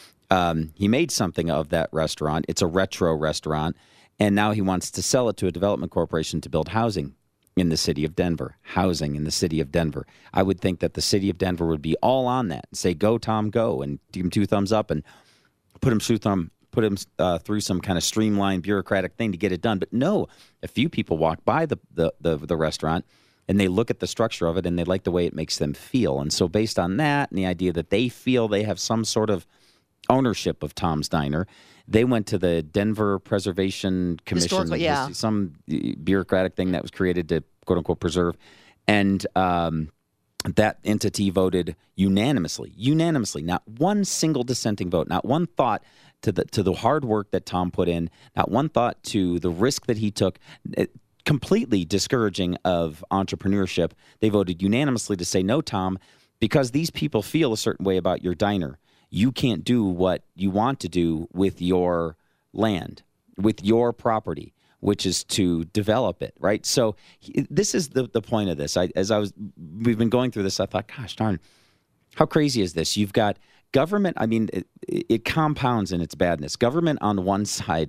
Um, he made something of that restaurant. It's a retro restaurant. And now he wants to sell it to a development corporation to build housing in the city of Denver. Housing in the city of Denver. I would think that the city of Denver would be all on that and say, go, Tom, go, and give him two thumbs up and put him through thumb, put him uh, through some kind of streamlined bureaucratic thing to get it done. But no, a few people walk by the, the, the, the restaurant and they look at the structure of it and they like the way it makes them feel. And so based on that and the idea that they feel they have some sort of ownership of Tom's Diner, they went to the Denver Preservation Commission, yeah. some bureaucratic thing that was created to, quote unquote, preserve. And um, that entity voted unanimously, unanimously, not one single dissenting vote, not one thought to the to the hard work that Tom put in, not one thought to the risk that he took, it, completely discouraging of entrepreneurship. They voted unanimously to say, no, Tom, because these people feel a certain way about your diner. You can't do what you want to do with your land, with your property, which is to develop it, right? So this is the, the point of this. I, as I was, we've been going through this, I thought, gosh darn, how crazy is this? You've got government, I mean, it, it compounds in its badness. Government on one side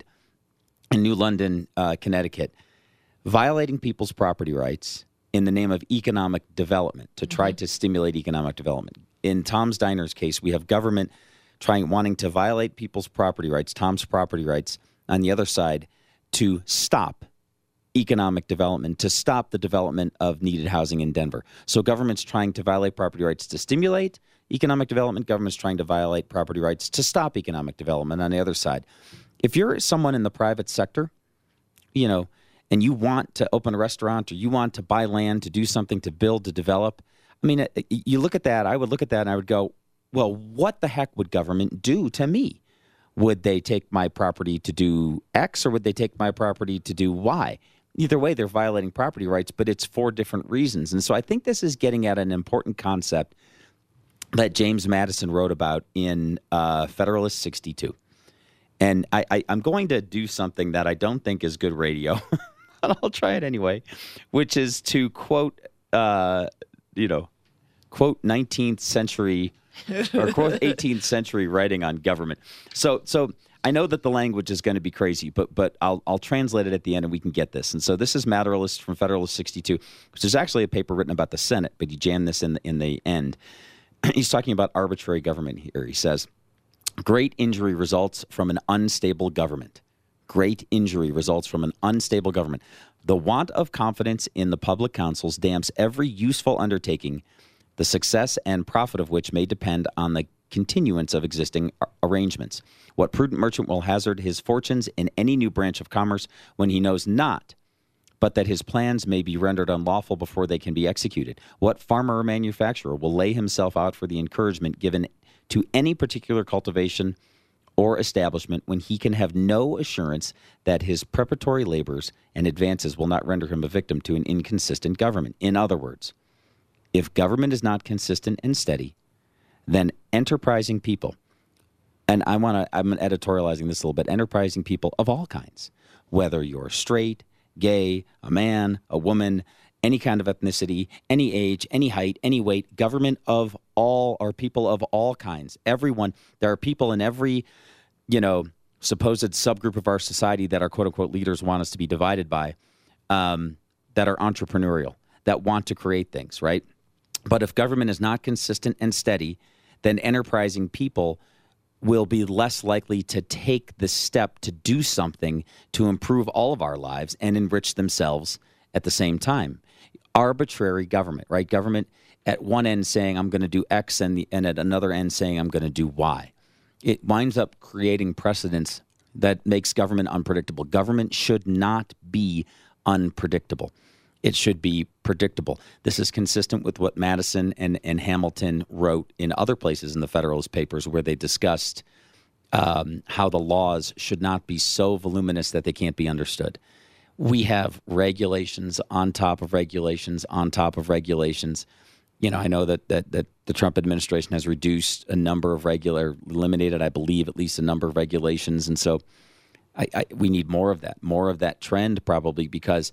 in New London, uh, Connecticut, violating people's property rights in the name of economic development to try mm-hmm. to stimulate economic development. In Tom's Diner's case, we have government trying, wanting to violate people's property rights, Tom's property rights, on the other side, to stop economic development, to stop the development of needed housing in Denver. So government's trying to violate property rights to stimulate economic development. Government's trying to violate property rights to stop economic development on the other side. If you're someone in the private sector, you know, and you want to open a restaurant or you want to buy land to do something, to build, to develop, I mean, you look at that, I would look at that and I would go, well, what the heck would government do to me? Would they take my property to do X or would they take my property to do Y? Either way, they're violating property rights, but it's for different reasons. And so I think this is getting at an important concept that James Madison wrote about in uh, Federalist sixty-two. And I, I, I'm going to do something that I don't think is good radio, but I'll try it anyway, which is to quote, uh, you know, quote nineteenth century or quote eighteenth century writing on government. So, so I know that the language is going to be crazy, but but I'll I'll translate it at the end and we can get this. And so this is Federalist from Federalist sixty-two, which is actually a paper written about the Senate, but he jammed this in the, in the end. He's talking about arbitrary government here. He says, great injury results from an unstable government. great injury results from an unstable government. The want of confidence in the public councils damps every useful undertaking, the success and profit of which may depend on the continuance of existing arrangements. What prudent merchant will hazard his fortunes in any new branch of commerce when he knows not, but that his plans may be rendered unlawful before they can be executed? What farmer or manufacturer will lay himself out for the encouragement given to any particular cultivation or establishment when he can have no assurance that his preparatory labors and advances will not render him a victim to an inconsistent government? In other words, if government is not consistent and steady, then enterprising people, and I want to, I'm editorializing this a little bit, enterprising people of all kinds, whether you're straight, gay, a man, a woman, any kind of ethnicity, any age, any height, any weight, government of all, or people of all kinds, everyone. There are people in every, you know, supposed subgroup of our society that our quote-unquote leaders want us to be divided by, um, that are entrepreneurial, that want to create things, right? But if government is not consistent and steady, then enterprising people will be less likely to take the step to do something to improve all of our lives and enrich themselves at the same time. Arbitrary government, right? Government at one end saying, I'm going to do X, and, the, and at another end saying, I'm going to do Y. It winds up creating precedents that makes government unpredictable. Government should not be unpredictable. It should be predictable. This is consistent with what Madison and, and Hamilton wrote in other places in the Federalist Papers, where they discussed um, how the laws should not be so voluminous that they can't be understood. We have regulations on top of regulations on top of regulations. You know, I know that that, that the Trump administration has reduced a number of regular, eliminated, I believe, at least a number of regulations. And so I, I, we need more of that, more of that trend probably, because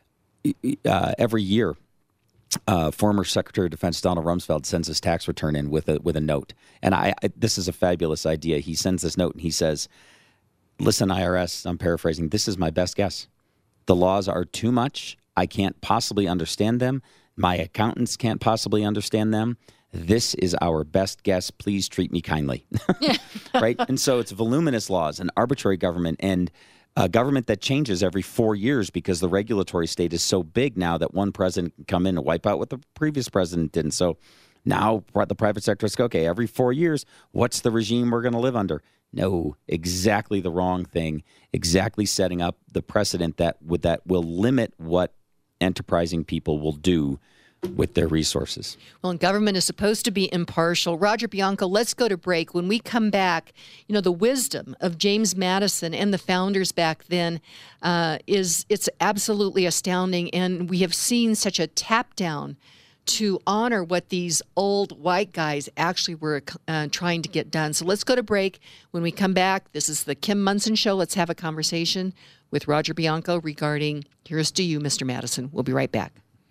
uh, every year, uh, former Secretary of Defense Donald Rumsfeld sends his tax return in with a with a note. And I, I this is a fabulous idea. He sends this note and he says, listen, I R S, I'm paraphrasing, this is my best guess. The laws are too much. I can't possibly understand them. My accountants can't possibly understand them. This is our best guess. Please treat me kindly. Right? And so it's voluminous laws and arbitrary government, and a government that changes every four years because the regulatory state is so big now that one president can come in and wipe out what the previous president did. And so now the private sector is, okay, every four years, what's the regime we're going to live under? No, exactly the wrong thing, exactly setting up the precedent that would that will limit what enterprising people will do with their resources. Well, and government is supposed to be impartial. Roger Bianco, let's go to break. When we come back, you know, the wisdom of James Madison and the founders back then uh, is it's absolutely astounding. And we have seen such a tap down to honor what these old white guys actually were uh, trying to get done. So let's go to break. When we come back, this is the Kim Monson Show. Let's have a conversation with Roger Bianco regarding Here's to You, Mister Madison. We'll be right back.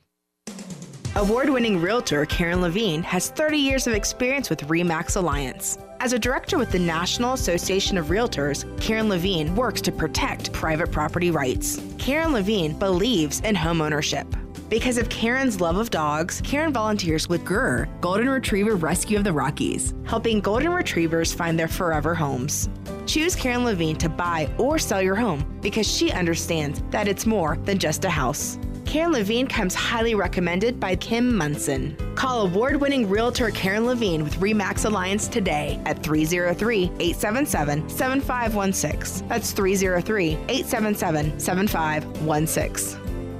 Award-winning realtor Karen Levine has thirty years of experience with RE/MAX Alliance. As a director with the National Association of Realtors, Karen Levine works to protect private property rights. Karen Levine believes in homeownership. Because of Karen's love of dogs, Karen volunteers with G R R, Golden Retriever Rescue of the Rockies, helping golden retrievers find their forever homes. Choose Karen Levine to buy or sell your home because she understands that it's more than just a house. Karen Levine comes highly recommended by Kim Monson. Call award-winning realtor Karen Levine with RE/MAX Alliance today at three oh three, eight seven seven, seven five one six. That's three oh three, eight seven seven, seven five one six.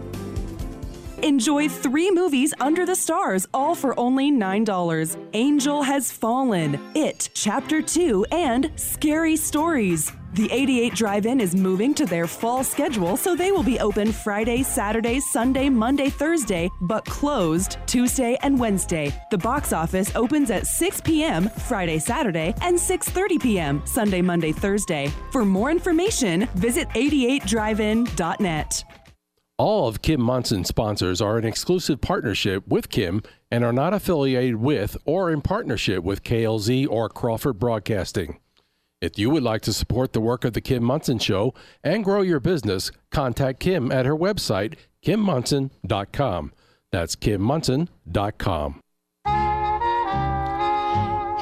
Enjoy three movies under the stars, all for only nine dollars. Angel Has Fallen, It, Chapter two, and Scary Stories. The eighty-eight Drive-In is moving to their fall schedule, so they will be open Friday, Saturday, Sunday, Monday, Thursday, but closed Tuesday and Wednesday. The box office opens at six p.m. Friday, Saturday, and six thirty p.m. Sunday, Monday, Thursday. For more information, visit eighty-eight drive in dot net. All of Kim Monson sponsors are in exclusive partnership with Kim and are not affiliated with or in partnership with K L Z or Crawford Broadcasting. If you would like to support the work of the Kim Monson Show and grow your business, contact Kim at her website, kim monson dot com. That's kim monson dot com.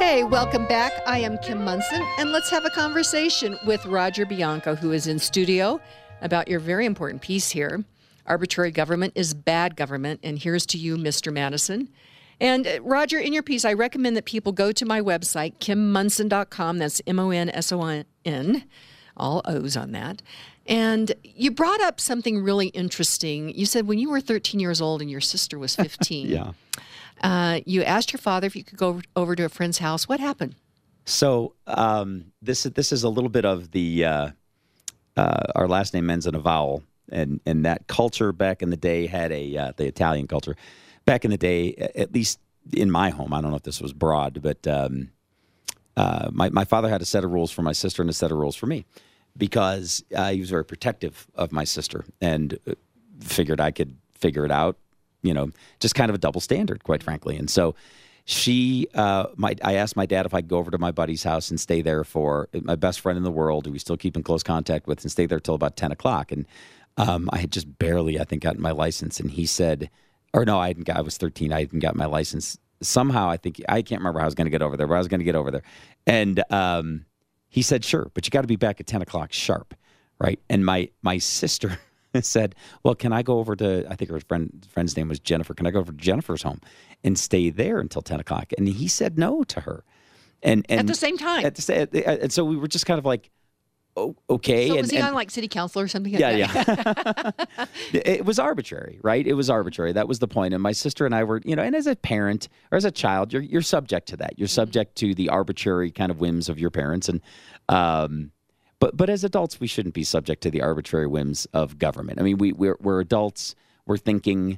Hey, welcome back. I am Kim Munson, and let's have a conversation with Roger Bianco, who is in studio, about your very important piece here. Arbitrary government is bad government, and here's to you, Mister Madison. And uh, Roger, in your piece, I recommend that people go to my website, kim munson dot com. That's M O N S O N, all O's on that. And you brought up something really interesting. You said when you were thirteen years old and your sister was fifteen, yeah. uh, you asked your father if you could go over to a friend's house. What happened? So um, this this is a little bit of the uh, uh, our last name ends in a vowel, and and that culture back in the day had a uh, the Italian culture back in the day, at least in my home. I don't know if this was broad, but um, uh, my my father had a set of rules for my sister and a set of rules for me, because uh, he was very protective of my sister and figured I could figure it out. You know, just kind of a double standard, quite frankly. And so she, uh, my, I asked my dad if I could go over to my buddy's house and stay there for my best friend in the world, who we still keep in close contact with, and stay there till about ten o'clock. And um, I had just barely, I think, gotten my license. And he said, or no, I hadn't got, I was thirteen. I hadn't got my license. Somehow, I think, I can't remember how I was going to get over there, but I was going to get over there. And um, he said, sure, but you got to be back at ten o'clock sharp, right? And my my sister said, well, can I go over to, I think her friend friend's name was Jennifer, can I go over to Jennifer's home and stay there until ten o'clock? And he said no to her. And, and At the same time? At the, and so we were just kind of like, oh, okay. So and, was he and, on like city council or something like yeah, that? yeah. It was arbitrary, right? It was arbitrary. That was the point. And my sister and I were, you know, and as a parent or as a child, you're you're subject to that. You're subject to the arbitrary kind of whims of your parents. And um, but but as adults, we shouldn't be subject to the arbitrary whims of government. I mean, we we're, we're adults. We're thinking.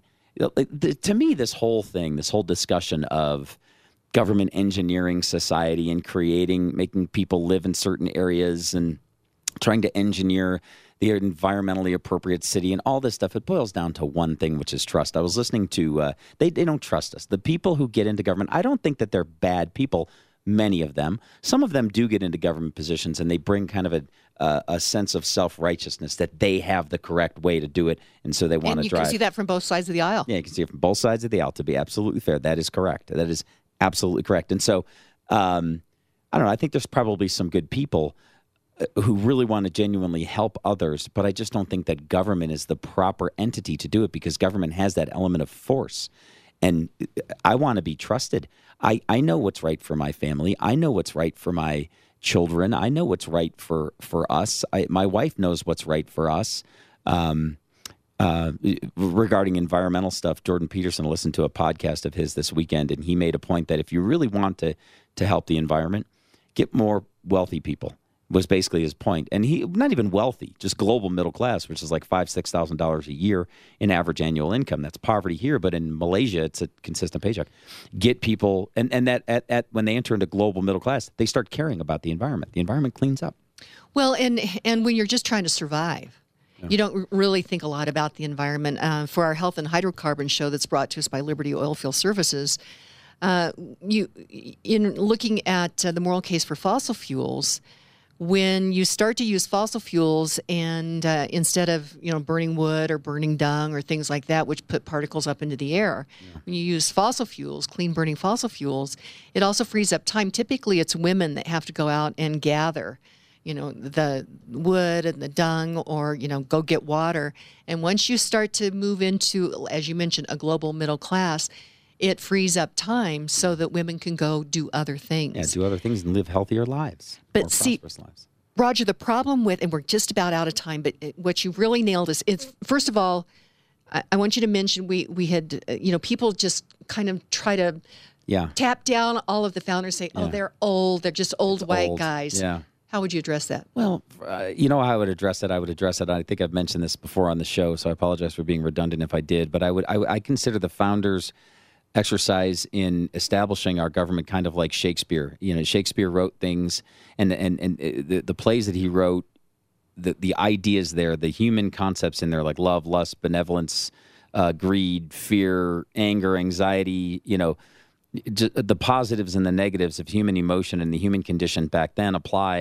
To me, this whole thing, this whole discussion of government engineering society and creating, making people live in certain areas and trying to engineer the environmentally appropriate city and all this stuff, it boils down to one thing, which is trust. I was listening to, uh, they, they don't trust us. The people who get into government, I don't think that they're bad people, many of them. Some of them do get into government positions and they bring kind of a, uh, a sense of self-righteousness that they have the correct way to do it, and so they want And to you drive. can see that from both sides of the aisle. Yeah, you can see it from both sides of the aisle, to be absolutely fair. That is correct. That is absolutely correct. And so, um, I don't know, I think there's probably some good people who really want to genuinely help others, but I just don't think that government is the proper entity to do it, because government has that element of force. And I want to be trusted. I, I know what's right for my family. I know what's right for my children. I know what's right for, for us. I, my wife knows what's right for us. Um, uh, regarding environmental stuff, Jordan Peterson listened to a podcast of his this weekend, and he made a point that if you really want to, to help the environment, get more wealthy people. Was basically his point. And he, not even wealthy, just global middle class, which is like five, six thousand dollars a year in average annual income. That's poverty here, but in Malaysia, it's a consistent paycheck. Get people, and, and that at, at when they enter into global middle class, they start caring about the environment. The environment cleans up. Well, and and when you're just trying to survive, yeah. you don't really think a lot about the environment. Uh, for our health and hydrocarbon show that's brought to us by Liberty Oilfield Services, uh, you in looking at uh, the moral case for fossil fuels. When you start to use fossil fuels and uh, instead of, you know, burning wood or burning dung or things like that, which put particles up into the air, yeah. when you use fossil fuels, clean burning fossil fuels, it also frees up time. Typically, it's women that have to go out and gather, you know, the wood and the dung, or, you know, go get water. And once you start to move into, as you mentioned, a global middle class, it frees up time so that women can go do other things. Yeah, do other things and live healthier lives. But see, lives. Roger, the problem with, and we're just about out of time, but it, what you really nailed is, it's, first of all, I, I want you to mention we we had, uh, you know, people just kind of try to yeah. tap down all of the founders, say, oh, yeah. they're old, they're just old it's white old. guys. Yeah. How would you address that? Well, uh, you know how I would address it? I would address it. I think I've mentioned this before on the show, so I apologize for being redundant if I did. But I would, I, I consider the founders' exercise in establishing our government kind of like Shakespeare. You know, Shakespeare wrote things, and and and the, the plays that he wrote, the the ideas there, the human concepts in there, like love, lust, benevolence, uh, greed, fear, anger, anxiety. You know, the positives and the negatives of human emotion and the human condition back then apply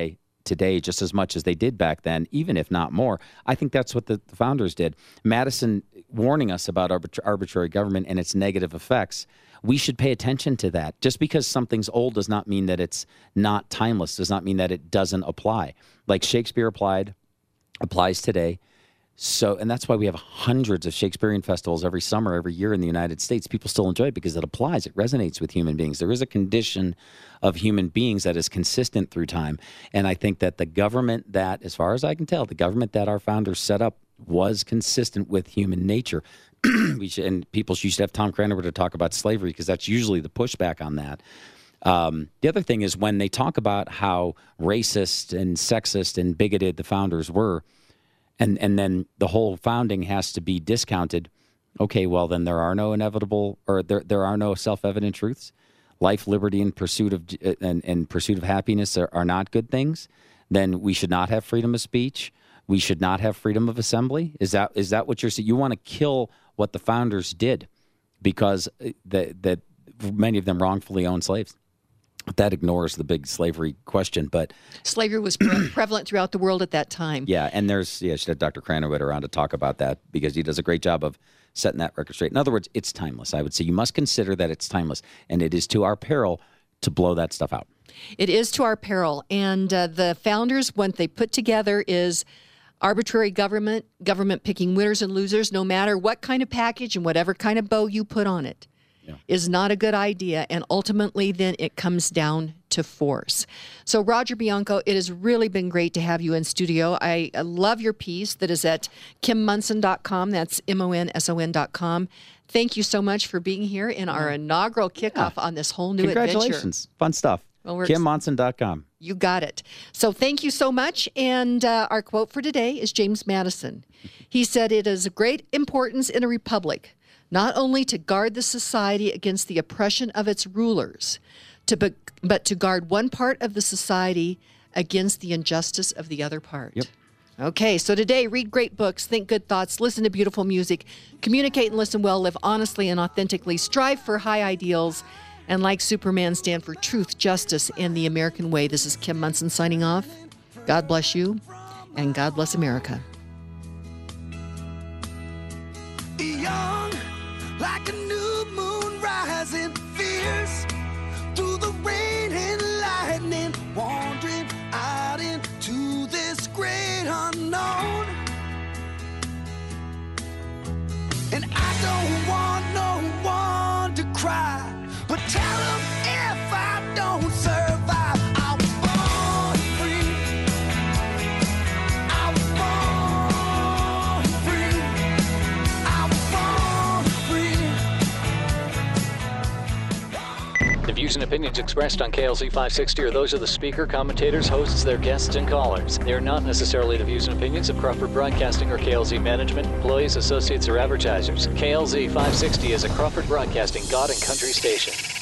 today just as much as they did back then, even if not more. I think that's what the, the founders did. Madison warning us about arbitra- arbitrary government and its negative effects. We should pay attention to that. Just because something's old does not mean that it's not timeless, does not mean that it doesn't apply. Like Shakespeare applied, applies today. So, and that's why we have hundreds of Shakespearean festivals every summer, every year in the United States. People still enjoy it because it applies. It resonates with human beings. There is a condition of human beings that is consistent through time. And I think that the government that, as far as I can tell, the government that our founders set up was consistent with human nature. we should, and people should have Tom Cranover to talk about slavery because that's usually the pushback on that. Um, the other thing is when they talk about how racist and sexist and bigoted the founders were, And and then the whole founding has to be discounted. Okay, well then there are no inevitable or there there are no self-evident truths. Life, liberty, and pursuit of and, and pursuit of happiness are, are not good things. Then we should not have freedom of speech. We should not have freedom of assembly. Is that is that what you're saying? You want to kill what the founders did because that that many of them wrongfully owned slaves. That ignores the big slavery question, but slavery was pre- prevalent throughout the world at that time. Yeah, and there's yeah, should have Doctor Cranowit around to talk about that because he does a great job of setting that record straight. In other words, it's timeless. I would say you must consider that it's timeless, and it is to our peril to blow that stuff out. It is to our peril, and uh, the founders, what they put together is arbitrary government, government picking winners and losers, no matter what kind of package and whatever kind of bow you put on it. Yeah. Is not a good idea, and ultimately then it comes down to force. So Roger Bianco, it has really been great to have you in studio. I, I love your piece that is at kim monson dot com. That's M O N S O N dot com. Thank you so much for being here in our inaugural kickoff yeah. on this whole new Congratulations. adventure. Fun stuff. Well, kim monson dot com. You got it. So thank you so much. And uh, our quote for today is James Madison. He said, "It is of great importance in a republic not only to guard the society against the oppression of its rulers, to be, but to guard one part of the society against the injustice of the other part." Yep. Okay, so today, read great books, think good thoughts, listen to beautiful music, communicate and listen well, live honestly and authentically, strive for high ideals, and like Superman, stand for truth, justice, and the American way. This is Kim Monson signing off. God bless you, and God bless America. Young, like a new moon rising fierce through the rain and lightning, wandering out into this great unknown. And I don't want no one to cry, but tell them if I don't survive, I was born free. I was born free. I was born free. The views and opinions expressed on K L Z five sixty are those of the speaker, commentators, hosts, their guests, and callers. They are not necessarily the views and opinions of Crawford Broadcasting or K L Z management, employees, associates, or advertisers. K L Z five sixty is a Crawford Broadcasting God and Country station.